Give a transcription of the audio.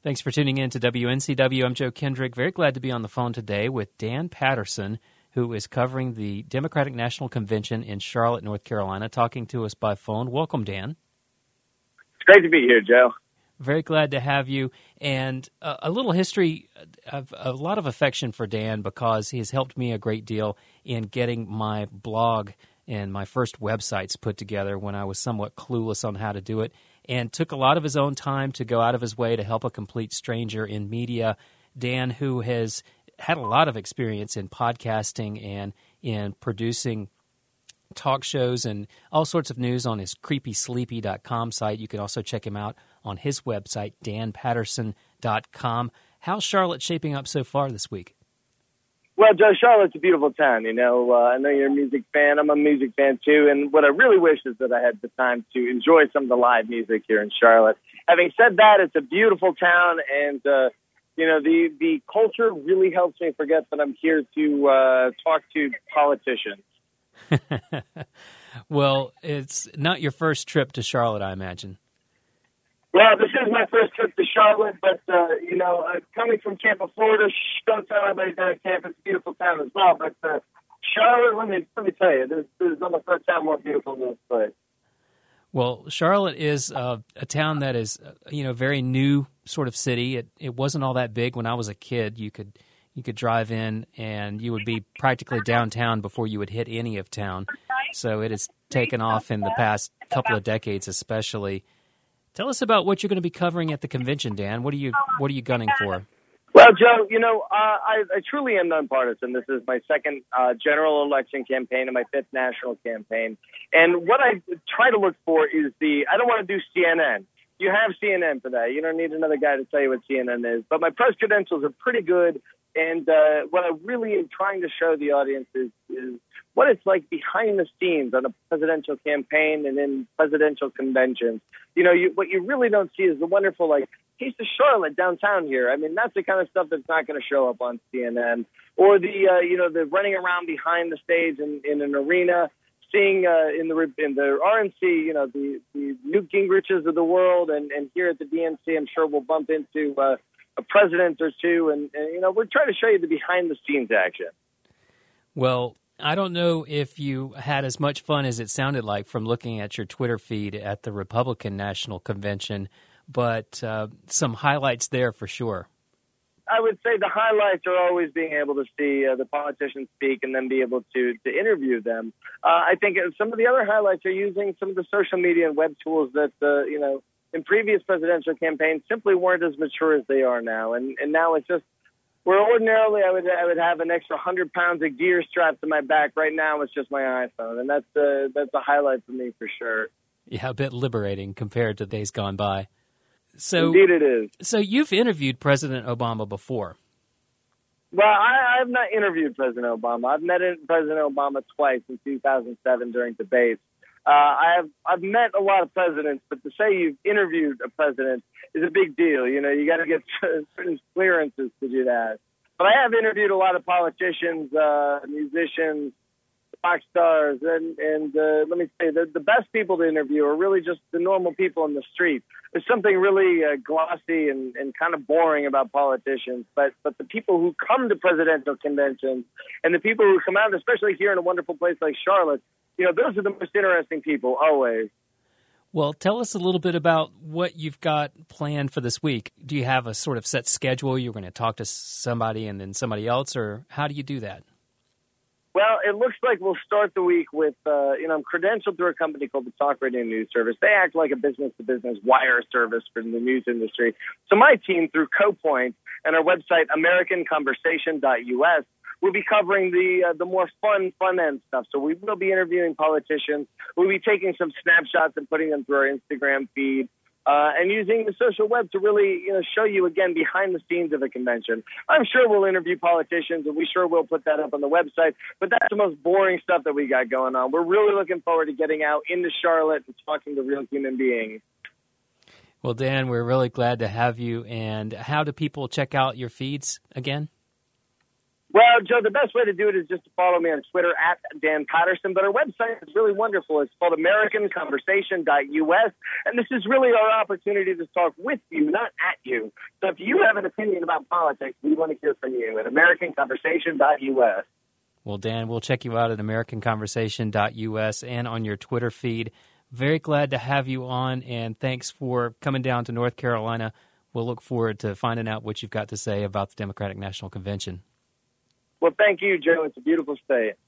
Thanks for tuning in to WNCW. I'm Joe Kendrick. Very glad to be on the phone today with Dan Patterson, who is covering the Democratic National Convention in Charlotte, North Carolina, talking to us by phone. Welcome, Dan. It's great to be here, Joe. Very glad to have you. And a little history, a lot of affection for Dan because he has helped me a great deal in getting my blog and my first websites put together when I was somewhat clueless on how to do it, and took a lot of his own time to go out of his way to help a complete stranger in media. Dan, who has had a lot of experience in podcasting and in producing talk shows and all sorts of news on his creepysleepy.com site. You can also check him out on his website, danpatterson.com. How's Charlotte shaping up so far this week? Well, Joe, Charlotte's a beautiful town. I know you're a music fan. I'm a music fan, too. And what I really wish is that I had the time to enjoy some of the live music here in Charlotte. Having said that, it's a beautiful town. And, the culture really helps me forget that I'm here to talk to politicians. Well, it's not your first trip to Charlotte, I imagine. Well, this is my first trip to Charlotte, but, coming from Tampa, Florida, don't tell anybody down at Tampa. It's a beautiful town as well. But Charlotte, let me tell you, there's almost no town more beautiful than this place. Well, Charlotte is a town that is, very new sort of city. It wasn't all that big when I was a kid. You could drive in and you would be practically downtown before you would hit any of town. So it has taken off in the past couple of decades, especially. Tell us about what you're going to be covering at the convention, Dan. What are you gunning for? Well, Joe, I truly am nonpartisan. This is my second general election campaign and my fifth national campaign. And what I try to look for is I don't want to do CNN. You have CNN for that. You don't need another guy to tell you what CNN is. But my press credentials are pretty good. And what I really am trying to show the audience is what it's like behind the scenes on a presidential campaign and in presidential conventions. What you really don't see is the wonderful, taste of Charlotte downtown here. I mean, that's the kind of stuff that's not going to show up on CNN. Or the running around behind the stage in an arena, seeing in the RNC, the Newt Gingriches of the world, and here at the DNC, I'm sure we'll bump into a president or two, and we're trying to show you the behind-the-scenes action. Well, I don't know if you had as much fun as it sounded like from looking at your Twitter feed at the Republican National Convention, but some highlights there for sure. I would say the highlights are always being able to see the politicians speak and then be able to interview them. I think some of the other highlights are using some of the social media and web tools that, in previous presidential campaigns simply weren't as mature as they are now. And now it's just, where ordinarily I would have an extra 100 pounds of gear strapped to my back. Right now it's just my iPhone. And that's a highlight for me for sure. Yeah, a bit liberating compared to days gone by. So, indeed it is. So you've interviewed President Obama before. Well, I have not interviewed President Obama. I've met President Obama twice in 2007 during debates. I've met a lot of presidents, but to say you've interviewed a president is a big deal. You got to get certain clearances to do that. But I have interviewed a lot of politicians, musicians, rock stars, and let me say the best people to interview are really just the normal people in the street. There's something really glossy and kind of boring about politicians, but the people who come to presidential conventions and the people who come out, especially here in a wonderful place like Charlotte, those are the most interesting people always. Well, tell us a little bit about what you've got planned for this week. Do you have a sort of set schedule? You're going to talk to somebody and then somebody else, or how do you do that? Well, it looks like we'll start the week with, I'm credentialed through a company called the Talk Radio News Service. They act like a business-to-business wire service for the news industry. So my team, through CoPoint and our website, AmericanConversation.us, we'll be covering the more fun-end stuff. So we will be interviewing politicians. We'll be taking some snapshots and putting them through our Instagram feed. And using the social web to really, show you, again, behind the scenes of a convention. I'm sure we'll interview politicians, and we sure will put that up on the website, but that's the most boring stuff that we got going on. We're really looking forward to getting out into Charlotte and talking to real human beings. Well, Dan, we're really glad to have you. And how do people check out your feeds again? Well, Joe, the best way to do it is just to follow me on Twitter at Dan Patterson. But our website is really wonderful. It's called AmericanConversation.us. And this is really our opportunity to talk with you, not at you. So if you have an opinion about politics, we want to hear from you at AmericanConversation.us. Well, Dan, we'll check you out at AmericanConversation.us and on your Twitter feed. Very glad to have you on, and thanks for coming down to North Carolina. We'll look forward to finding out what you've got to say about the Democratic National Convention. Well, thank you, Joe. It's a beautiful state.